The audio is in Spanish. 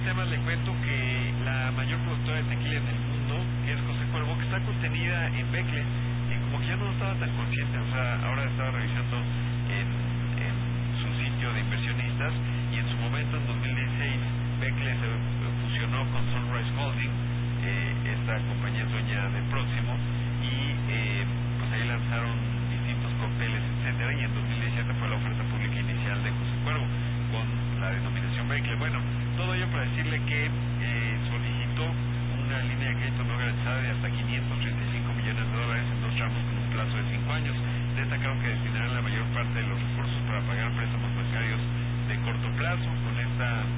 temas le cuento que la mayor productora de tequila en el mundo, que es José Cuervo, que está contenida en Becle, como que ya no estaba tan consciente, o sea, ahora estaba revisando en su sitio de inversionistas, y en su momento, en 2016, Becle se fusionó con Sunrise Holding, esta compañía es dueña de Próximo, y pues ahí lanzaron distintos cócteles, etcétera, y en 2017 fue la oferta pública inicial de José Cuervo, con la denominación Becle. Bueno, todo ello para decirle que solicitó una línea de crédito no garantizada de hasta $535 millones en 2 tramos con un plazo de 5 años. Destacaron que destinarán la mayor parte de los recursos para pagar préstamos bancarios de corto plazo. Con esta